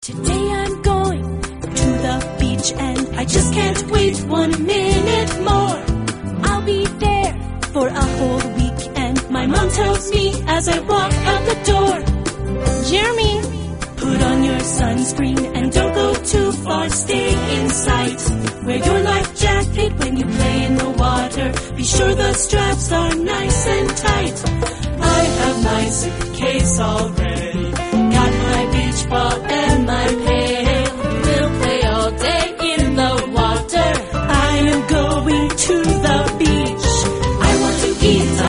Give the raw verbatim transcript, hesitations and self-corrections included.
Today I'm going to the beach and I just can't wait one minute more. I'll be there for a whole week and my mom tells me as I walk out the door, Jeremy, put on your sunscreen and don't go too far, stay in sight. Wear your life jacket when you play in the water. Be sure the straps are nice and tight. I have my suitcase all ready.